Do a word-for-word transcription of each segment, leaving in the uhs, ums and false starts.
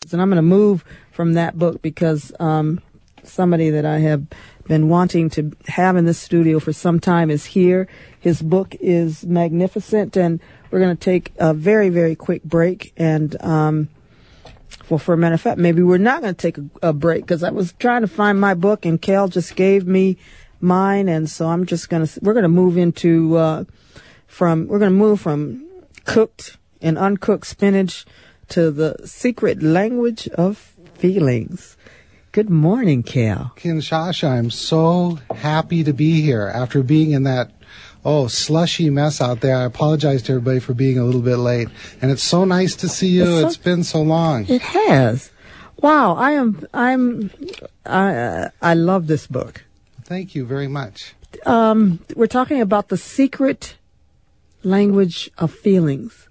And I'm going to move from that book because um, somebody that I have been wanting to have in this studio for some time is here. His book is magnificent, and we're going to take a very, very quick break. And, um, well, for a matter of fact, maybe we're not going to take a, a break because I was trying to find my book, and Cal just gave me mine. And so I'm just going to, we're going to move into, uh, from, we're going to move from cooked and uncooked spinach to the secret language of feelings. Good morning, Cal. Kinshasa, I'm so happy to be here after being in that, oh, slushy mess out there. I apologize to everybody for being a little bit late. And it's so nice to see you. It's, so, it's been so long. It has. Wow, I am, I'm, I, uh, I love this book. Thank you very much. Um, we're talking about the secret language of feelings.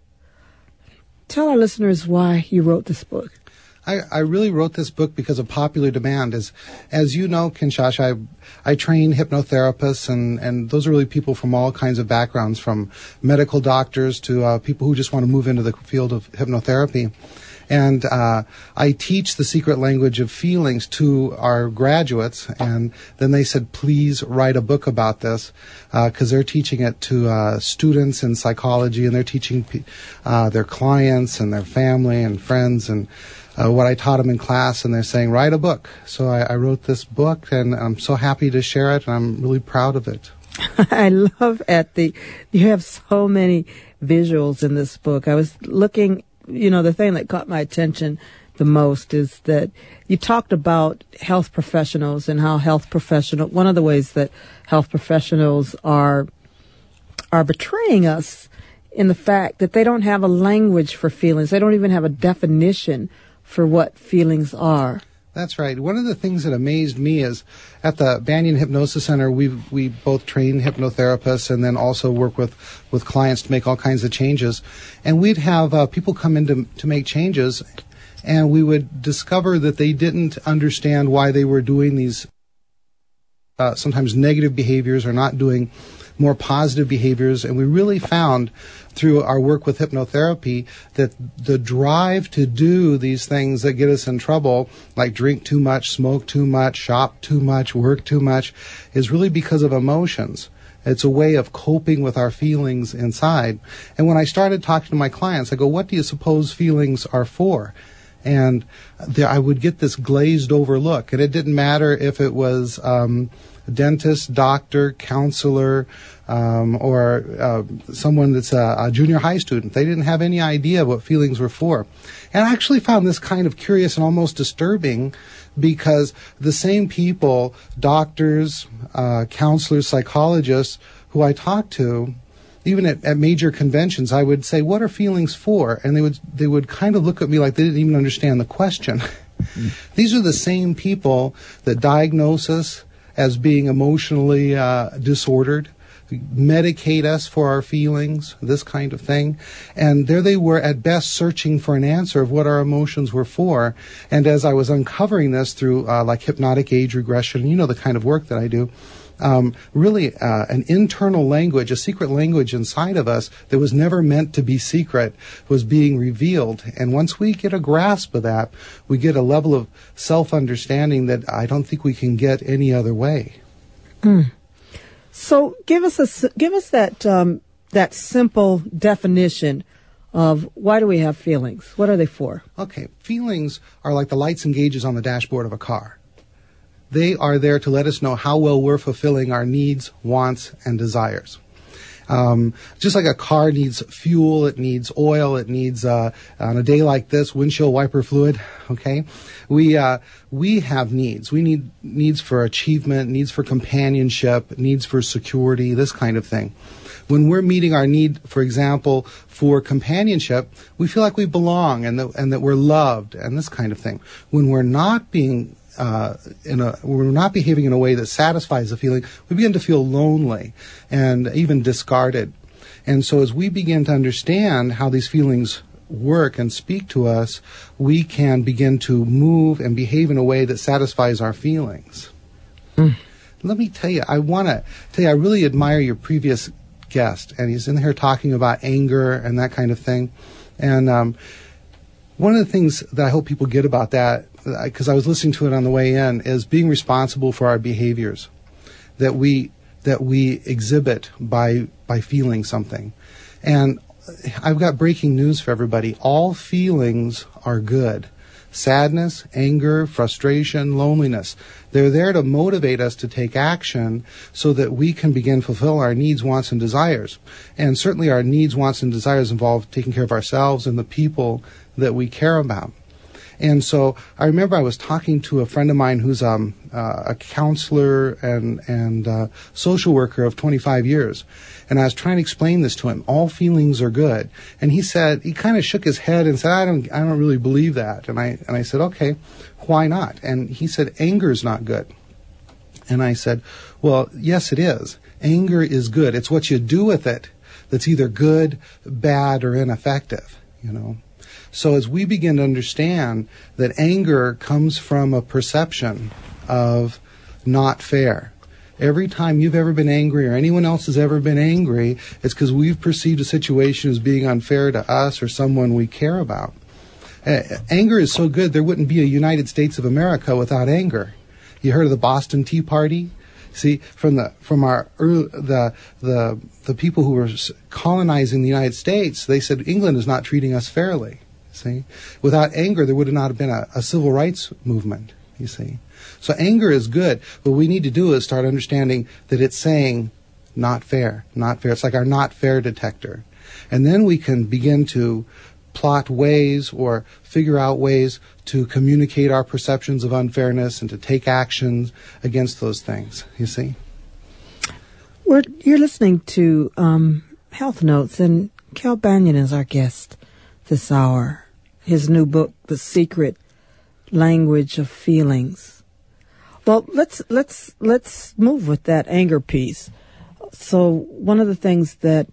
Tell our listeners why you wrote this book. I, I really wrote this book because of popular demand. As as you know, Kinshasa, I, I train hypnotherapists, and, and those are really people from all kinds of backgrounds, from medical doctors to uh, people who just want to move into the field of hypnotherapy. And uh, I teach the secret language of feelings to our graduates, and then they said, please write a book about this, because uh, they're teaching it to uh, students in psychology, and they're teaching uh, their clients and their family and friends, and Uh, what I taught them in class, and they're saying, write a book. So I, I wrote this book, and I'm so happy to share it, and I'm really proud of it. I love at the, you have so many visuals in this book. I was looking, you know, the thing that caught my attention the most is that you talked about health professionals and how health professional, one of the ways that health professionals are, are betraying us in the fact that they don't have a language for feelings. They don't even have a definition for what feelings are. That's right. One of the things that amazed me is at the Banyan Hypnosis Center, we we both train hypnotherapists and then also work with, with clients to make all kinds of changes. And we'd have uh, people come in to, to make changes, and we would discover that they didn't understand why they were doing these uh, sometimes negative behaviors or not doing more positive behaviors. And we really found through our work with hypnotherapy that the drive to do these things that get us in trouble, like drink too much, smoke too much, shop too much, work too much, is really because of emotions. It's a way of coping with our feelings inside. And when I started talking to my clients, I go, what do you suppose feelings are for? And there, I would get this glazed over look. And it didn't matter if it was um, dentist, doctor, counselor, um, or uh, someone that's a, a junior high student. They didn't have any idea what feelings were for. And I actually found this kind of curious and almost disturbing, because the same people, doctors, uh, counselors, psychologists, who I talked to, even at, at major conventions, I would say, what are feelings for? And they would they would kind of look at me like they didn't even understand the question. Mm. These are the same people that diagnose us as being emotionally uh, disordered, medicate us for our feelings, this kind of thing. And there they were at best searching for an answer of what our emotions were for. And as I was uncovering this through uh, like hypnotic age regression, you know, the kind of work that I do, um, really uh, an internal language, a secret language inside of us that was never meant to be secret was being revealed. And once we get a grasp of that, we get a level of self-understanding that I don't think we can get any other way. Mm. So give us a give us that um, that simple definition of why do we have feelings? What are they for? Okay, feelings are like the lights and gauges on the dashboard of a car. They are there to let us know how well we're fulfilling our needs, wants, and desires. Um, just like a car needs fuel, it needs oil, it needs, uh, on a day like this, windshield wiper fluid, okay? We, uh, we have needs. We need needs for achievement, needs for companionship, needs for security, this kind of thing. When we're meeting our need, for example, for companionship, we feel like we belong and that, and that we're loved and this kind of thing. When we're not being Uh, in a, we're not behaving in a way that satisfies the feeling, we begin to feel lonely and even discarded. And so as we begin to understand how these feelings work and speak to us, we can begin to move and behave in a way that satisfies our feelings. Mm. Let me tell you, I want to tell you, I really admire your previous guest, and he's in here talking about anger and that kind of thing. And um, one of the things that I hope people get about that, because I was listening to it on the way in, is being responsible for our behaviors that we that we exhibit by by feeling something. And I've got breaking news for everybody. All feelings are good. Sadness, anger, frustration, loneliness. They're there to motivate us to take action so that we can begin to fulfill our needs, wants, and desires. And certainly our needs, wants, and desires involve taking care of ourselves and the people that we care about. And so I remember I was talking to a friend of mine who's um, uh, a counselor and, and uh, social worker of twenty-five years. And I was trying to explain this to him. All feelings are good. And he said, he kind of shook his head and said, I don't, I don't really believe that. And I, and I said, okay, why not? And he said, anger is not good. And I said, well, yes, it is. Anger is good. It's what you do with it that's either good, bad, or ineffective, you know. So as we begin to understand that anger comes from a perception of not fair. Every time you've ever been angry or anyone else has ever been angry, it's because we've perceived a situation as being unfair to us or someone we care about. Uh, anger is so good, there wouldn't be a United States of America without anger. You heard of the Boston Tea Party? See, from the from our early, the the the people who were colonizing the United States, they said England is not treating us fairly. See, without anger, there would not have been a, a civil rights movement. You see, so anger is good. What we need to do is start understanding that it's saying not fair, not fair. It's like our not fair detector, and then we can begin to plot ways or figure out ways to communicate our perceptions of unfairness and to take actions against those things, you see. We're, you're listening to um, Health Notes, and Cal Banyan is our guest this hour. His new book, The Secret Language of Feelings. Well, let's let's let's move with that anger piece. So one of the things that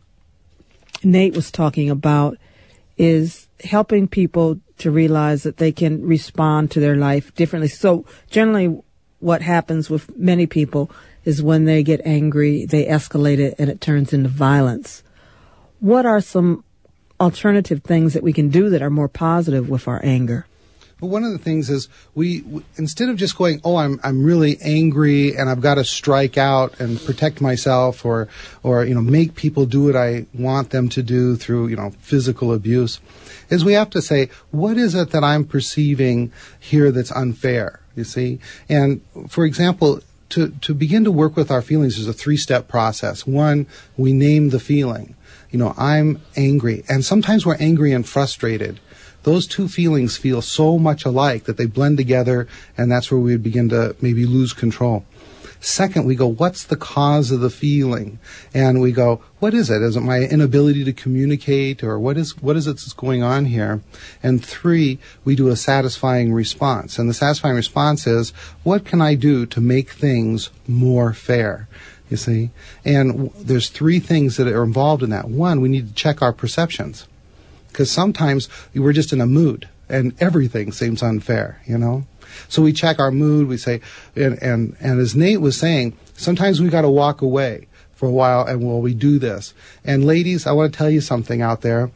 Nate was talking about is helping people to realize that they can respond to their life differently. So generally what happens with many people is when they get angry, they escalate it and it turns into violence. What are some alternative things that we can do that are more positive with our anger? Well, one of the things is we, we instead of just going, oh, I'm I'm really angry and I've got to strike out and protect myself or or you know make people do what I want them to do through you know physical abuse, is we have to say, what is it that I'm perceiving here that's unfair? You see, and for example, to to begin to work with our feelings is a three-step process. One, we name the feeling. You know, I'm angry, and sometimes we're angry and frustrated. Those two feelings feel so much alike that they blend together, and that's where we begin to maybe lose control. Second, we go, what's the cause of the feeling? And we go, what is it? Is it my inability to communicate, or what is what is it that's going on here? And three, we do a satisfying response. And the satisfying response is, what can I do to make things more fair? You see? And w- there's three things that are involved in that. One, we need to check our perceptions. Because sometimes we're just in a mood and everything seems unfair, you know. So we check our mood. We say, and and, and as Nate was saying, sometimes we got to walk away for a while, and while we do this. And ladies, I want to tell you something out there.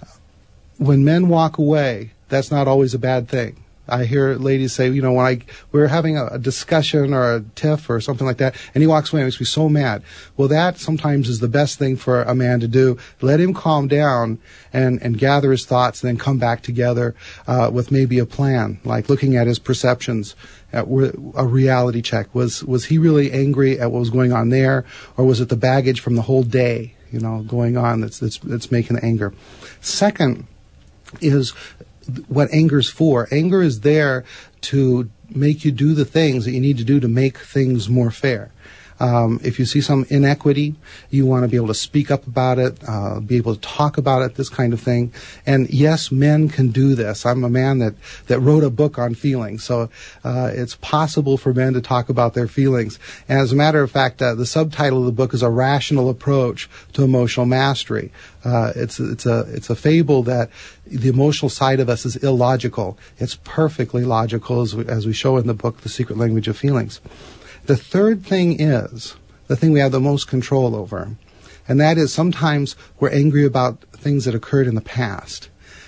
When men walk away, that's not always a bad thing. I hear ladies say, you know, when I we're having a, a discussion or a tiff or something like that, and he walks away, it makes me so mad. Well, that sometimes is the best thing for a man to do. Let him calm down and, and gather his thoughts, and then come back together uh, with maybe a plan, like looking at his perceptions, at a reality check. Was was he really angry at what was going on there, or was it the baggage from the whole day, you know, going on that's that's, that's making the anger? Second is what anger's for. Anger is there to make you do the things that you need to do to make things more fair. Um, if you see some inequity, you want to be able to speak up about it, uh, be able to talk about it, this kind of thing. And yes, men can do this. I'm a man that, that wrote a book on feelings, so uh, it's possible for men to talk about their feelings. And as a matter of fact, uh, the subtitle of the book is A Rational Approach to Emotional Mastery. Uh, it's it's a it's a fable that the emotional side of us is illogical. It's perfectly logical, as we, as we show in the book, The Secret Language of Feelings. The third thing is the thing we have the most control over, and that is sometimes we're angry about things that occurred in the past.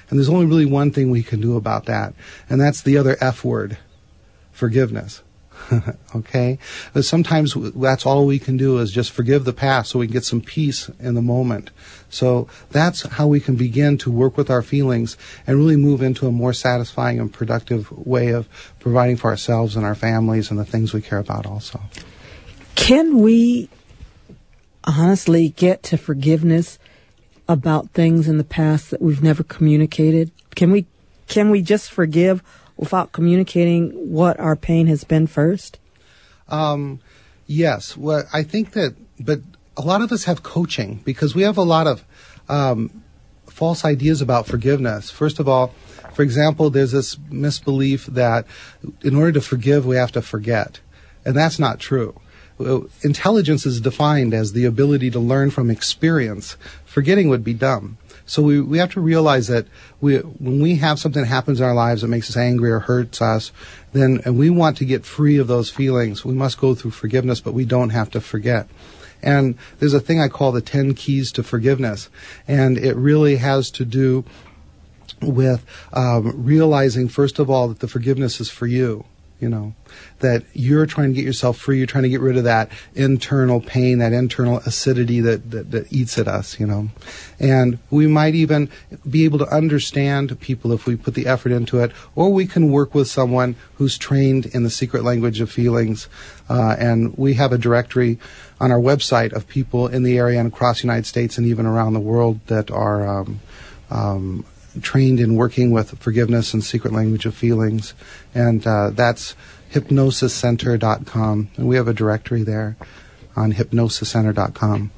And there's only really one thing we can do about that, and that's the other F word, forgiveness. Okay? But sometimes that's all we can do is just forgive the past so we can get some peace in the moment. So that's how we can begin to work with our feelings and really move into a more satisfying and productive way of providing for ourselves and our families and the things we care about also. Can we honestly get to forgiveness about things in the past that we've never communicated? Can we can we just forgive without communicating what our pain has been first? Um, yes. Well, I think that, but a lot of us have coaching because we have a lot of um, false ideas about forgiveness. First of all, for example, there's this misbelief that in order to forgive, we have to forget. And that's not true. Intelligence is defined as the ability to learn from experience. Forgetting would be dumb. So we, we have to realize that we, when we have something that happens in our lives that makes us angry or hurts us, then and we want to get free of those feelings, we must go through forgiveness, but we don't have to forget. And there's a thing I call the ten keys to forgiveness, and it really has to do with um, realizing, first of all, that the forgiveness is for you. You know, that you're trying to get yourself free. You're trying to get rid of that internal pain, that internal acidity that, that, that eats at us, you know. And we might even be able to understand people if we put the effort into it, or we can work with someone who's trained in the secret language of feelings. Uh, and we have a directory on our website of people in the area and across the United States and even around the world that are um, um trained in working with forgiveness and secret language of feelings. And uh, that's hypnosis center dot com. And we have a directory there on hypnosis center dot com.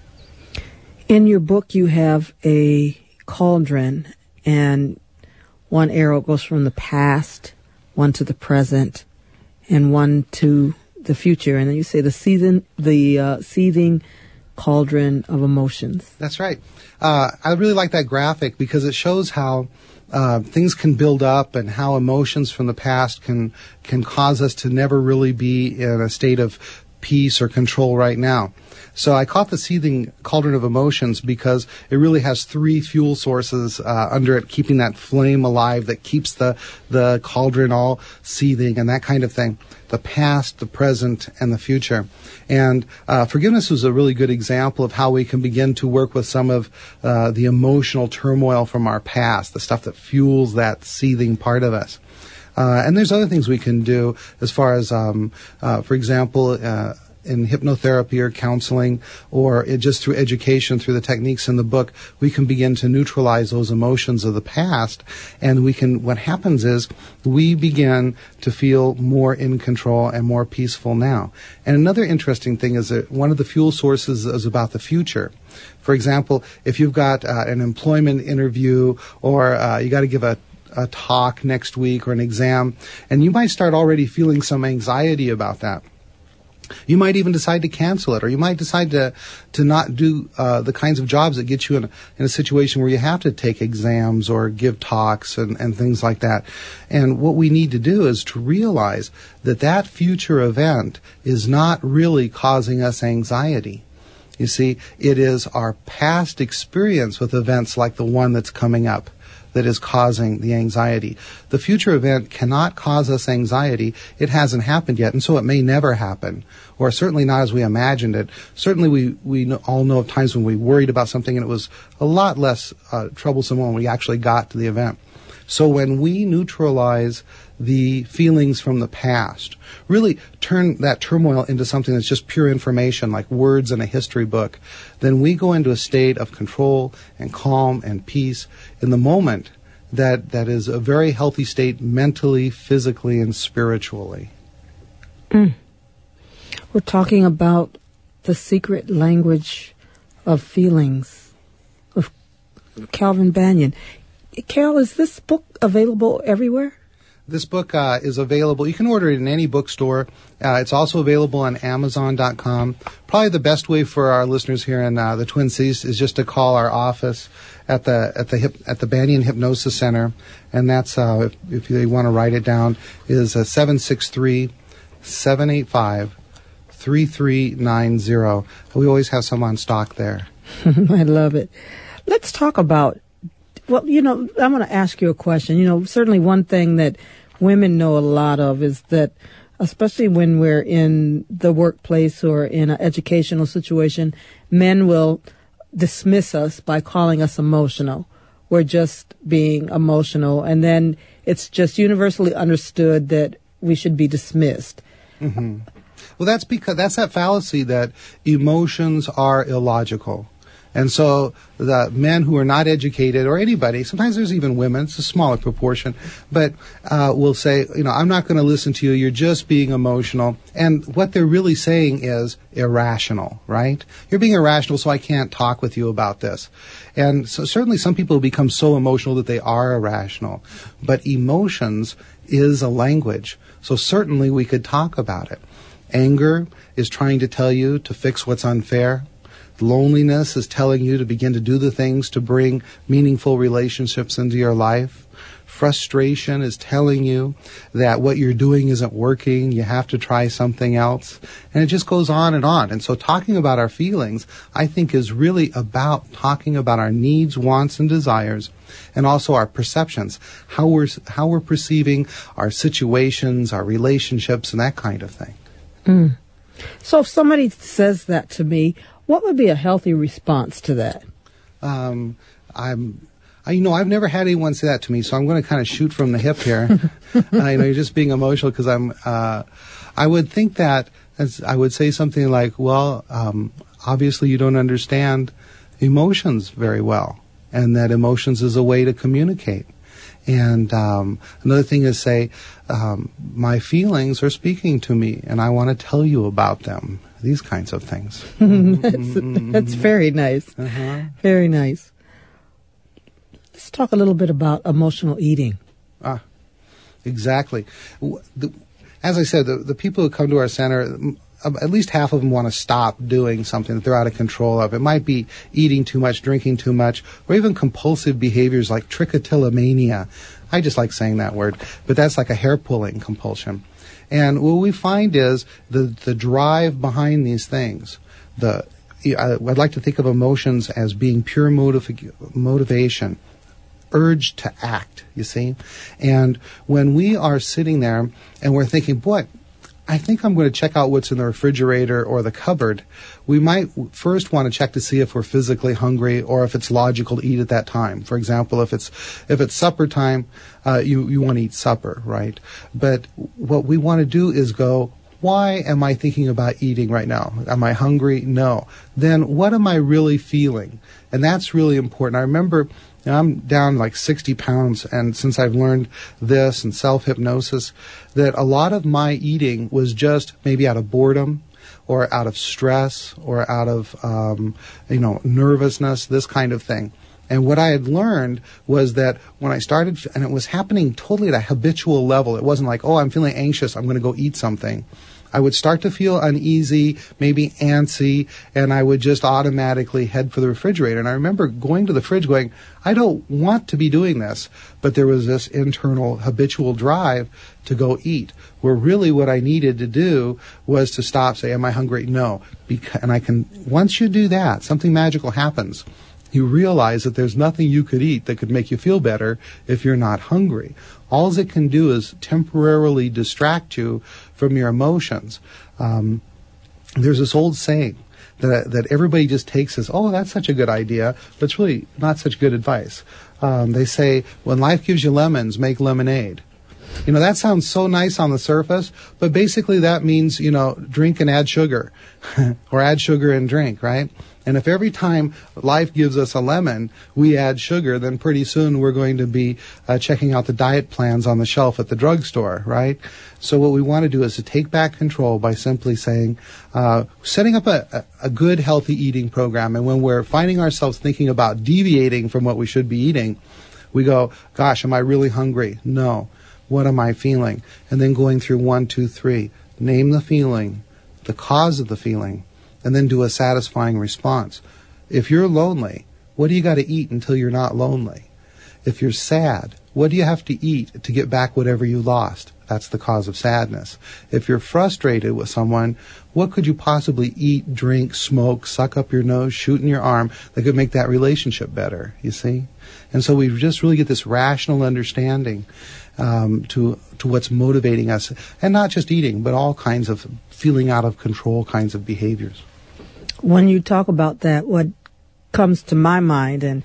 In your book, you have a cauldron, and one arrow goes from the past, one to the present, and one to the future. And then you say the season, the uh, seething cauldron of emotions. That's right. Uh, I really like that graphic because it shows how uh, things can build up and how emotions from the past can can cause us to never really be in a state of peace or control right now. So I call it the seething cauldron of emotions because it really has three fuel sources uh, under it, keeping that flame alive that keeps the, the cauldron all seething and that kind of thing. The past, the present, and the future. And uh, forgiveness was a really good example of how we can begin to work with some of uh, the emotional turmoil from our past, the stuff that fuels that seething part of us. Uh, and there's other things we can do as far as, um, uh, for example, uh, in hypnotherapy or counseling, or it just through education, through the techniques in the book, we can begin to neutralize those emotions of the past. And we can, what happens is we begin to feel more in control and more peaceful now. And another interesting thing is that one of the fuel sources is about the future. For example, if you've got uh, an employment interview or uh, you got to give a a talk next week or an exam, and you might start already feeling some anxiety about that. You might even decide to cancel it, or you might decide to to not do uh, the kinds of jobs that get you in a, in a situation where you have to take exams or give talks and, and things like that. And what we need to do is to realize that that future event is not really causing us anxiety. You see, it is our past experience with events like the one that's coming up that is causing the anxiety. The future event cannot cause us anxiety. It hasn't happened yet, and so it may never happen, or certainly not as we imagined it. Certainly we, we all know of times when we worried about something and it was a lot less uh, troublesome when we actually got to the event. So when we neutralize the feelings from the past, really turn that turmoil into something that's just pure information, like words in a history book, then we go into a state of control and calm and peace in the moment that, that is a very healthy state mentally, physically, and spiritually. Mm. We're talking about the secret language of feelings of Calvin Banyan. Cal, is this book available everywhere? This book uh, is available. You can order it in any bookstore. Uh, it's also available on amazon dot com. Probably the best way for our listeners here in uh, the Twin Cities is just to call our office at the at the hip, at the Banyan Hypnosis Center, and that's uh, if, if you want to write it down is uh, seven six three, seven eight five, three three nine zero. We always have some on stock there. I love it. Let's talk about Well, you know, I'm going to ask you a question. You know, certainly one thing that women know a lot of is that, especially when we're in the workplace or in an educational situation, men will dismiss us by calling us emotional. We're just being emotional. And then it's just universally understood that we should be dismissed. Mm-hmm. Well, that's because that's that fallacy that emotions are illogical. And so the men who are not educated, or anybody, sometimes there's even women, it's a smaller proportion, but uh, will say, you know, I'm not going to listen to you, you're just being emotional. And what they're really saying is irrational, right? You're being irrational, so I can't talk with you about this. And so certainly some people become so emotional that they are irrational. But emotions is a language, so certainly we could talk about it. Anger is trying to tell you to fix what's unfair. Loneliness is telling you to begin to do the things to bring meaningful relationships into your life. Frustration is telling you that what you're doing isn't working. You have to try something else. And it just goes on and on. And so talking about our feelings, I think, is really about talking about our needs, wants, and desires, and also our perceptions, how we're, how we're perceiving our situations, our relationships, and that kind of thing. Mm. So if somebody says that to me, what would be a healthy response to that? Um, I'm, I, you know, I've never had anyone say that to me, so I'm going to kind of shoot from the hip here. uh, you know, you're just being emotional because I'm. Uh, I would think that as I would say something like, "Well, um, obviously you don't understand emotions very well, and that emotions is a way to communicate." And um, another thing is say, um, "My feelings are speaking to me, and I want to tell you about them." These kinds of things. that's, that's very nice. Uh-huh. Very nice. Let's talk a little bit about emotional eating. Ah, exactly. As I said, the, the people who come to our center, at least half of them want to stop doing something that they're out of control of. It might be eating too much, drinking too much, or even compulsive behaviors like trichotillomania. I just like saying that word, but that's like a hair-pulling compulsion. And what we find is the, the drive behind these things. The I'd like to think of emotions as being pure motiv- motivation, urge to act, you see. And when we are sitting there and we're thinking, boy, I think I'm going to check out what's in the refrigerator or the cupboard, we might first want to check to see if we're physically hungry or if it's logical to eat at that time. For example, if it's if it's supper time, uh, you, you want to eat supper, right? But what we want to do is go, why am I thinking about eating right now? Am I hungry? No. Then what am I really feeling? And that's really important. I remember Now, I'm down like sixty pounds, and since I've learned this and self-hypnosis, that a lot of my eating was just maybe out of boredom or out of stress or out of, um, you know, nervousness, this kind of thing. And what I had learned was that when I started, and it was happening totally at a habitual level, it wasn't like, oh, I'm feeling anxious, I'm going to go eat something. I would start to feel uneasy, maybe antsy, and I would just automatically head for the refrigerator. And I remember going to the fridge going, I don't want to be doing this, but there was this internal habitual drive to go eat, where really what I needed to do was to stop, say, am I hungry? No. Because, and I can, once you do that, something magical happens. You realize that there's nothing you could eat that could make you feel better if you're not hungry. All it can do is temporarily distract you from your emotions. Um, there's this old saying that that everybody just takes as, oh, that's such a good idea, but it's really not such good advice. Um, they say, when life gives you lemons, make lemonade. You know, that sounds so nice on the surface, but basically that means, you know, drink and add sugar, or add sugar and drink, right? And if every time life gives us a lemon, we add sugar, then pretty soon we're going to be uh, checking out the diet plans on the shelf at the drugstore, right? So what we want to do is to take back control by simply saying, uh, setting up a, a good, healthy eating program. And when we're finding ourselves thinking about deviating from what we should be eating, we go, gosh, am I really hungry? No. What am I feeling? And then going through one, two, three. Name the feeling, the cause of the feeling, and then do a satisfying response. If you're lonely, what do you got to eat until you're not lonely? If you're sad, what do you have to eat to get back whatever you lost? That's the cause of sadness. If you're frustrated with someone, what could you possibly eat, drink, smoke, suck up your nose, shoot in your arm that could make that relationship better, you see? And so we just really get this rational understanding um, to to what's motivating us. And not just eating, but all kinds of feeling out of control kinds of behaviors. When you talk about that, what comes to my mind and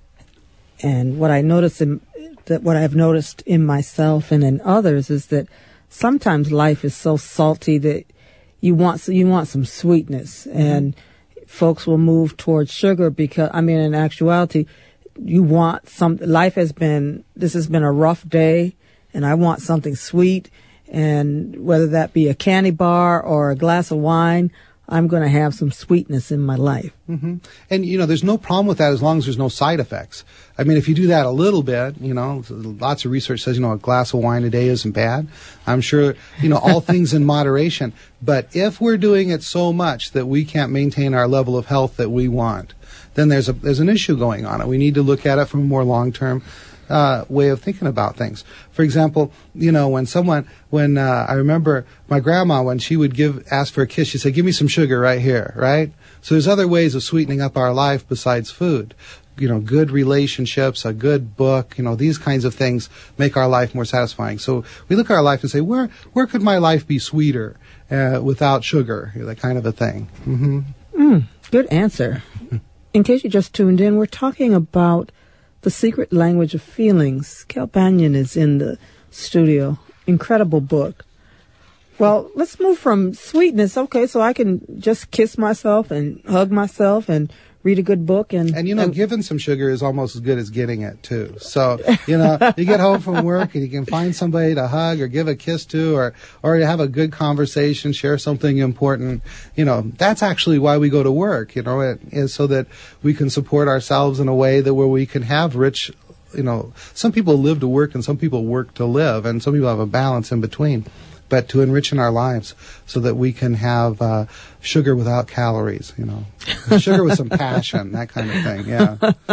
and what I notice in that what I've noticed in myself and in others is that sometimes life is so salty that you want you want some sweetness, mm-hmm. and folks will move towards sugar because I mean in actuality you want some life has been this has been a rough day and I want something sweet, and whether that be a candy bar or a glass of wine, I'm going to have some sweetness in my life. Mm-hmm. And, you know, there's no problem with that as long as there's no side effects. I mean, if you do that a little bit, you know, lots of research says, you know, a glass of wine a day isn't bad. I'm sure, you know, all things in moderation. But if we're doing it so much that we can't maintain our level of health that we want, then there's a there's an issue going on. We need to look at it from a more long-term Uh, way of thinking about things. For example, you know, when someone, when uh, I remember my grandma, when she would give ask for a kiss, she said, "Give me some sugar right here," right? So there's other ways of sweetening up our life besides food. You know, good relationships, a good book, you know, these kinds of things make our life more satisfying. So we look at our life and say, where where could my life be sweeter uh, without sugar? That kind of a thing. Mm-hmm. Mm, good answer. In case you just tuned in, we're talking about The Secret Language of Feelings. Cal Banyan is in the studio. Incredible book. Well, let's move from sweetness. Okay, so I can just kiss myself and hug myself and read a good book. And, and you know, and giving some sugar is almost as good as getting it, too. So, you know, you get home from work and you can find somebody to hug or give a kiss to, or, or you have a good conversation, share something important. You know, that's actually why we go to work, you know, it is so that we can support ourselves in a way that where we can have rich, you know, some people live to work and some people work to live, and some people have a balance in between. But to enrich in our lives so that we can have uh, sugar without calories, you know, sugar with some passion, that kind of thing, yeah.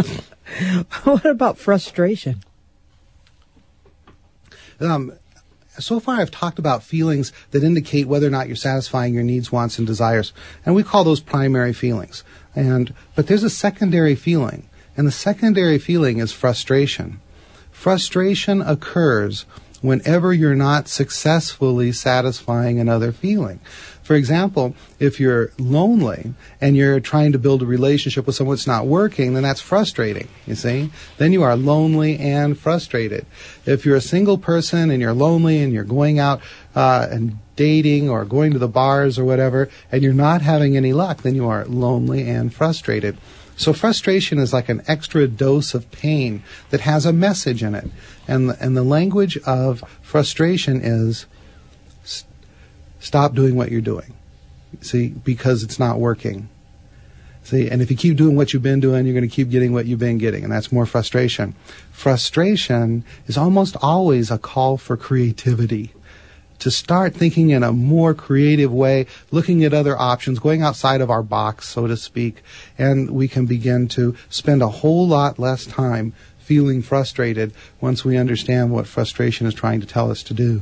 What about frustration? Um, so far I've talked about feelings that indicate whether or not you're satisfying your needs, wants, and desires. And we call those primary feelings. And but there's a secondary feeling. And the secondary feeling is frustration. Frustration occurs whenever you're not successfully satisfying another feeling. For example, if you're lonely and you're trying to build a relationship with someone that's not working, then that's frustrating, you see? Then you are lonely and frustrated. If you're a single person and you're lonely and you're going out uh, and dating or going to the bars or whatever, and you're not having any luck, then you are lonely and frustrated. So frustration is like an extra dose of pain that has a message in it. And the, and the language of frustration is st- stop doing what you're doing. See, because it's not working. See, and if you keep doing what you've been doing, you're going to keep getting what you've been getting, and that's more frustration. Frustration is almost always a call for creativity. To start thinking in a more creative way, looking at other options, going outside of our box, so to speak, and we can begin to spend a whole lot less time feeling frustrated once we understand what frustration is trying to tell us to do.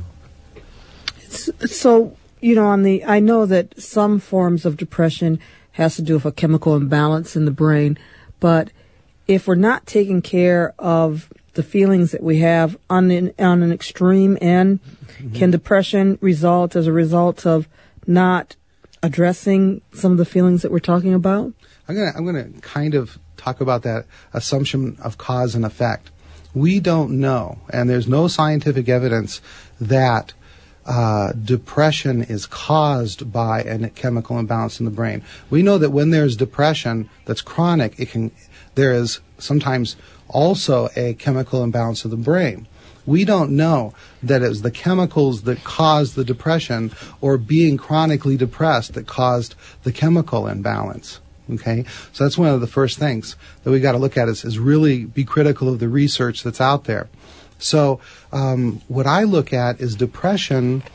So, you know, on the, I know that some forms of depression has to do with a chemical imbalance in the brain, but if we're not taking care of the feelings that we have on an, on an extreme end, mm-hmm. can depression result as a result of not addressing some of the feelings that we're talking about? I'm gonna I'm gonna kind of talk about that assumption of cause and effect. We don't know, and there's no scientific evidence that uh, depression is caused by a chemical imbalance in the brain. We know that when there's depression that's chronic, it can there is sometimes also a chemical imbalance of the brain. We don't know that it was the chemicals that caused the depression or being chronically depressed that caused the chemical imbalance. Okay, so that's one of the first things that we got to look at is, is really be critical of the research that's out there. So um, what I look at is depression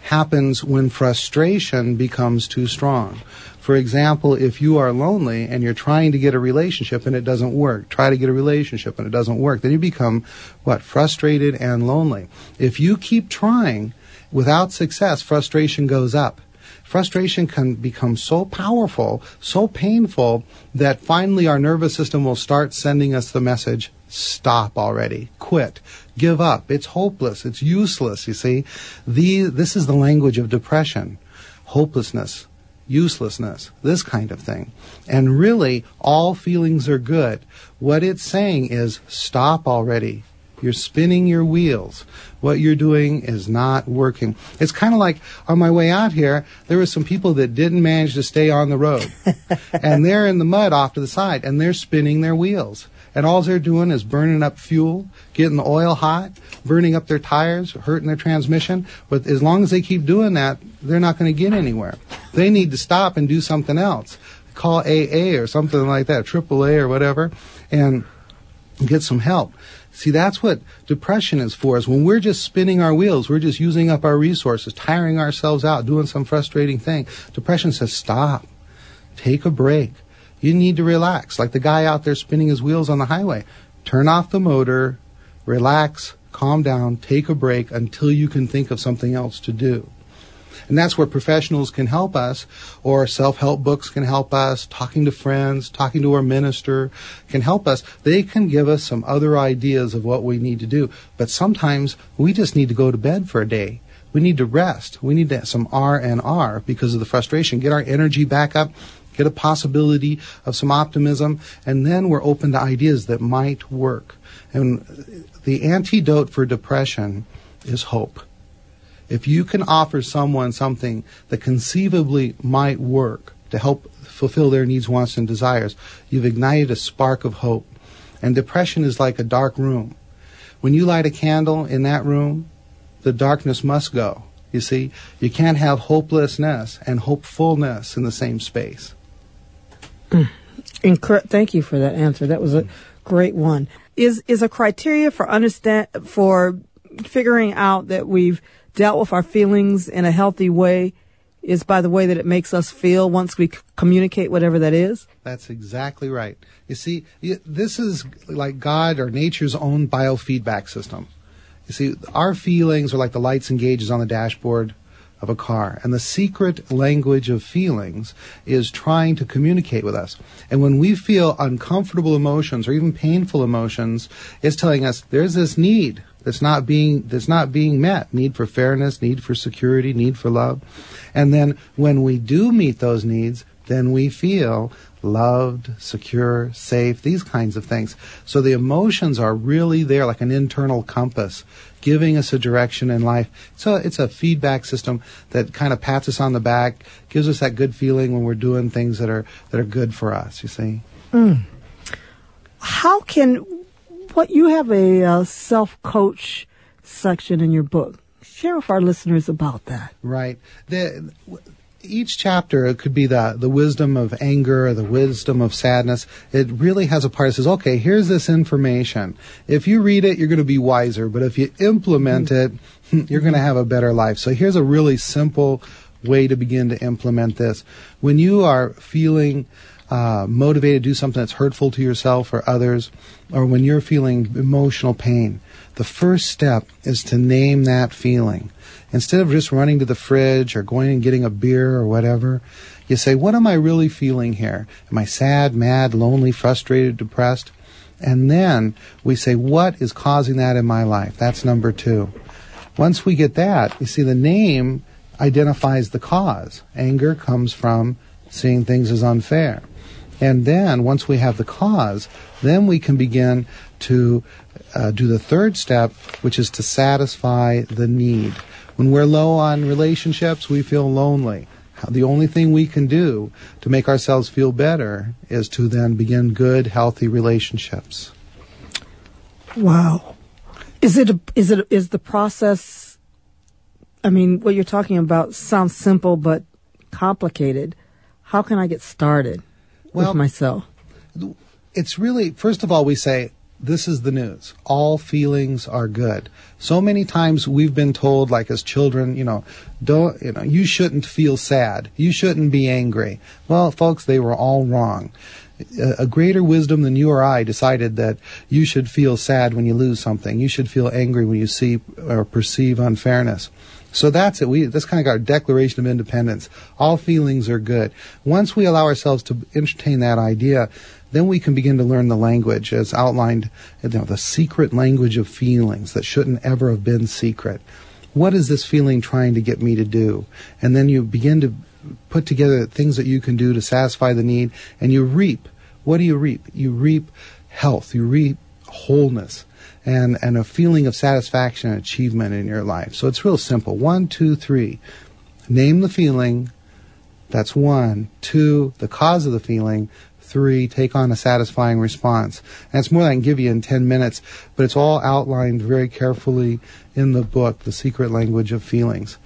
happens when frustration becomes too strong. For example, if you are lonely and you're trying to get a relationship and it doesn't work, try to get a relationship and it doesn't work, then you become, what, frustrated and lonely. If you keep trying without success, frustration goes up. Frustration can become so powerful, so painful, that finally our nervous system will start sending us the message, stop already, quit, give up, it's hopeless, it's useless, you see. The, this is the language of depression, hopelessness, uselessness, this kind of thing. And really, all feelings are good. What it's saying is, stop already. You're spinning your wheels. What you're doing is not working. It's kind of like on my way out here, there were some people that didn't manage to stay on the road. And they're in the mud off to the side, and they're spinning their wheels. And all they're doing is burning up fuel, getting the oil hot, burning up their tires, hurting their transmission. But as long as they keep doing that, they're not going to get anywhere. They need to stop and do something else. Call A A or something like that, triple A or whatever, and get some help. See, that's what depression is for, is when we're just spinning our wheels, we're just using up our resources, tiring ourselves out, doing some frustrating thing. Depression says, stop, take a break. You need to relax. Like the guy out there spinning his wheels on the highway. Turn off the motor, relax, calm down, take a break until you can think of something else to do. And that's where professionals can help us, or self-help books can help us, talking to friends, talking to our minister can help us. They can give us some other ideas of what we need to do. But sometimes we just need to go to bed for a day. We need to rest. We need to have some R and R because of the frustration. Get our energy back up, get a possibility of some optimism, and then we're open to ideas that might work. And the antidote for depression is hope. If you can offer someone something that conceivably might work to help fulfill their needs, wants, and desires, you've ignited a spark of hope. And depression is like a dark room. When you light a candle in that room, the darkness must go. You see, you can't have hopelessness and hopefulness in the same space. Mm. Incre- Thank you for that answer. That was a great one. Is is a criteria for understand for figuring out that we've dealt with our feelings in a healthy way is by the way that it makes us feel once we c- communicate whatever that is? That's exactly right. You see, this is like God or nature's own biofeedback system. You see, our feelings are like the lights and gauges on the dashboard of a car. And the secret language of feelings is trying to communicate with us. And when we feel uncomfortable emotions or even painful emotions, it's telling us there's this need that's not being that's not being met. Need for fairness, need for security, need for love. And then when we do meet those needs, then we feel loved, secure, safe, these kinds of things. So the emotions are really there like an internal compass, giving us a direction in life. So it's a feedback system that kind of pats us on the back, gives us that good feeling when we're doing things that are that are good for us, you see. Mm. How can, what you have a uh, self-coach section in your book. Share with our listeners about that. Right. The, each chapter, it could be the, the wisdom of anger or the wisdom of sadness. It really has a part that says, okay, here's this information. If you read it, you're going to be wiser. But if you implement mm-hmm. it, you're going to have a better life. So here's a really simple way to begin to implement this. When you are feeling uh, motivated to do something that's hurtful to yourself or others, or when you're feeling emotional pain, the first step is to name that feeling. Instead of just running to the fridge or going and getting a beer or whatever, you say, what am I really feeling here? Am I sad, mad, lonely, frustrated, depressed? And then we say, what is causing that in my life? That's number two. Once we get that, you see, the name identifies the cause. Anger comes from seeing things as unfair. And then once we have the cause, then we can begin to uh, do the third step, which is to satisfy the need. When we're low on relationships, we feel lonely. The only thing we can do to make ourselves feel better is to then begin good, healthy relationships. Wow. Is it a, is it is the process, I mean, what you're talking about sounds simple but complicated. How can I get started well, with myself? It's really, first of all, we say, this is the news. All feelings are good. So many times we've been told, like as children, you know, don't, you know, you shouldn't feel sad. You shouldn't be angry. Well, folks, they were all wrong. A, a greater wisdom than you or I decided that you should feel sad when you lose something. You should feel angry when you see or perceive unfairness. So that's it. We, that's kind of our Declaration of Independence. All feelings are good. Once we allow ourselves to entertain that idea, then we can begin to learn the language as outlined, you know, the secret language of feelings that shouldn't ever have been secret. What is this feeling trying to get me to do? And then you begin to put together things that you can do to satisfy the need, and you reap. What do you reap? You reap health. You reap wholeness. And, and a feeling of satisfaction and achievement in your life. So it's real simple. One, two, three. Name the feeling. That's one. Two, the cause of the feeling. Three, take on a satisfying response. And it's more than I can give you in ten minutes, but it's all outlined very carefully in the book, The Secret Language of Feelings.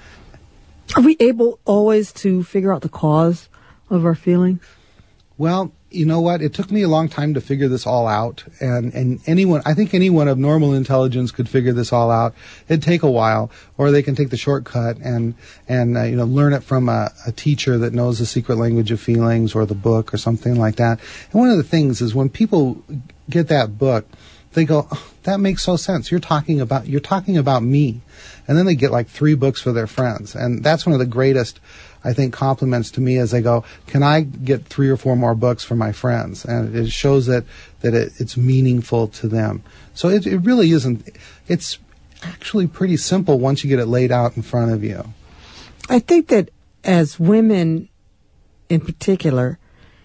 Are we able always to figure out the cause of our feelings? Well, you know what? It took me a long time to figure this all out. And, and anyone, I think anyone of normal intelligence could figure this all out. It'd take a while, or they can take the shortcut and, and, uh, you know, learn it from a, a teacher that knows the secret language of feelings or the book or something like that. And one of the things is when people get that book, they go, oh, that makes so sense. You're talking about, you're talking about me. And then they get like three books for their friends. And that's one of the greatest, I think, compliments to me as they go, can I get three or four more books for my friends? And it shows that, that it, it's meaningful to them. So it, it really isn't, it's actually pretty simple once you get it laid out in front of you. I think that as women in particular,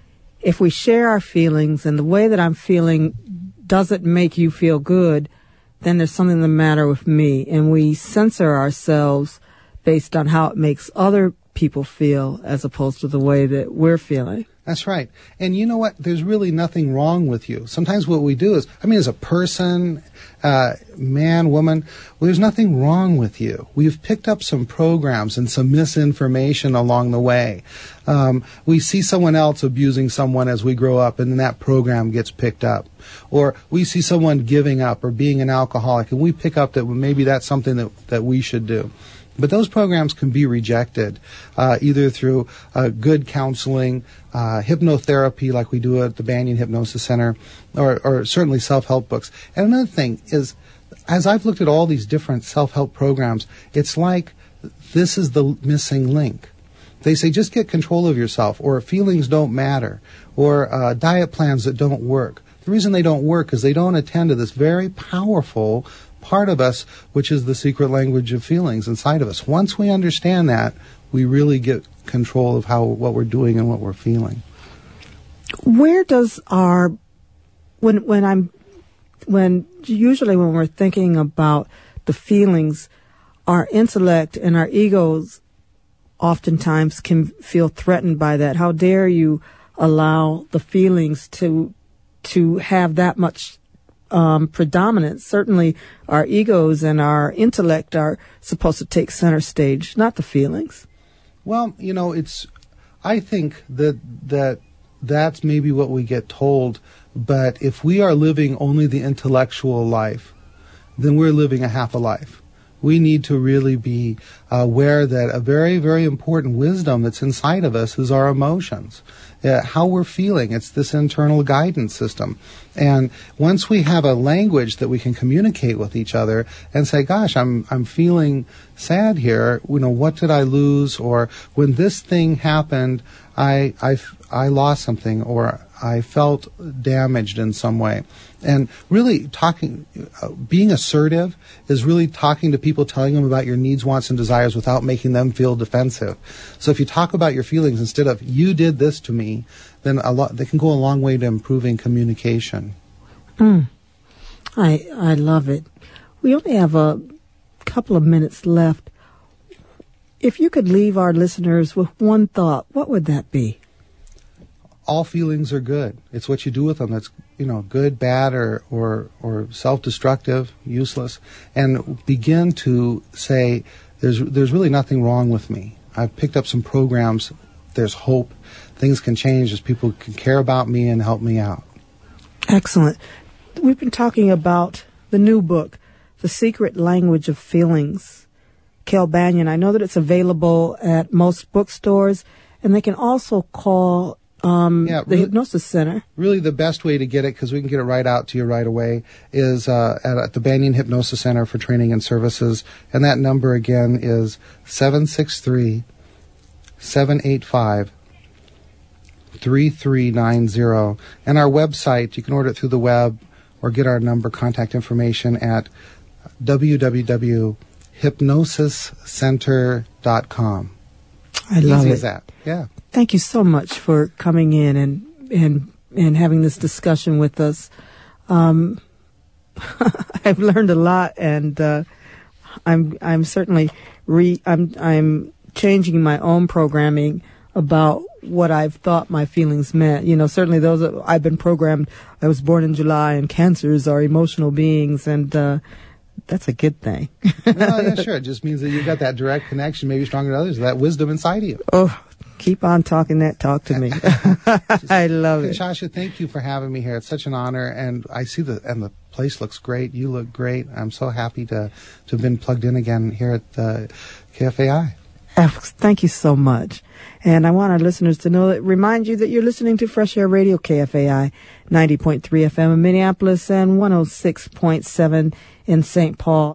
if we share our feelings and the way that I'm feeling doesn't make you feel good, then there's something the matter with me. And we censor ourselves based on how it makes other people feel as opposed to the way that we're feeling. That's right. And you know what? There's really nothing wrong with you. Sometimes what we do is, I mean, as a person, uh, man, woman, well, there's nothing wrong with you. We've picked up some programs and some misinformation along the way. Um, we see someone else abusing someone as we grow up, and then that program gets picked up. Or we see someone giving up or being an alcoholic, and we pick up that maybe that's something that, that we should do. But those programs can be rejected, uh, either through uh, good counseling, uh, hypnotherapy like we do at the Banyan Hypnosis Center, or, or certainly self-help books. And another thing is, as I've looked at all these different self-help programs, it's like this is the missing link. They say just get control of yourself, or feelings don't matter, or uh, diet plans that don't work. The reason they don't work is they don't attend to this very powerful part of us, which is the secret language of feelings inside of us. Once we understand that, we really get control of how what we're doing and what we're feeling. Where does our when when I'm when usually when we're thinking about the feelings, our intellect and our egos oftentimes can feel threatened by that. How dare you allow the feelings to to have that much Um, predominant. Certainly our egos and our intellect are supposed to take center stage, not the feelings. Well, you know, it's, I think that, that that's maybe what we get told, but if we are living only the intellectual life, then we're living a half a life. We need to really be aware that a very, very important wisdom that's inside of us is our emotions. Uh, how we're feeling. It's this internal guidance system. And once we have a language that we can communicate with each other and say, gosh, I'm I'm feeling sad here, you know, what did I lose? Or when this thing happened, I, I, I lost something, or I felt damaged in some way. And really talking, uh, being assertive is really talking to people, telling them about your needs, wants, and desires without making them feel defensive. So if you talk about your feelings instead of, you did this to me, then a lot, they can go a long way to improving communication. Mm. I, I love it. We only have a couple of minutes left. If you could leave our listeners with one thought, what would that be? All feelings are good. It's what you do with them that's, you know, good, bad, or, or, or self-destructive, useless. And begin to say, there's, there's really nothing wrong with me. I've picked up some programs. There's hope. Things can change as people can care about me and help me out. Excellent. we've been talking about the new book, The Secret Language of Feelings. Kel Banion, I know that it's available at most bookstores, and they can also call um, yeah, the really, Hypnosis Center. Really the best way to get it, because we can get it right out to you right away, is uh, at, at the Banion Hypnosis Center for Training and Services. And that number again is seven six three, seven eight five, three three nine zero. And our website, you can order it through the web or get our number, contact information at w w w dot hypnosis center dot com. I love Easy it. as that. Yeah. Thank you so much for coming in and and and having this discussion with us. Um, I've learned a lot, and uh, I'm I'm certainly re I'm I'm changing my own programming about what I've thought my feelings meant. You know, certainly those are, I've been programmed. I was born in July, and cancers are emotional beings, and uh, that's a good thing. Well, yeah, sure. It just means that you've got that direct connection, maybe stronger than others, that wisdom inside of you. Oh, keep on talking that talk to me. I love it. Shasha, thank you for having me here. It's such an honor, and I see the and the place looks great. You look great. I'm so happy to to have been plugged in again here at uh, K F A I. Thank you so much. And I want our listeners to know that, remind you that you're listening to Fresh Air Radio, K F A I, ninety point three F M in Minneapolis and one oh six point seven in Saint Paul.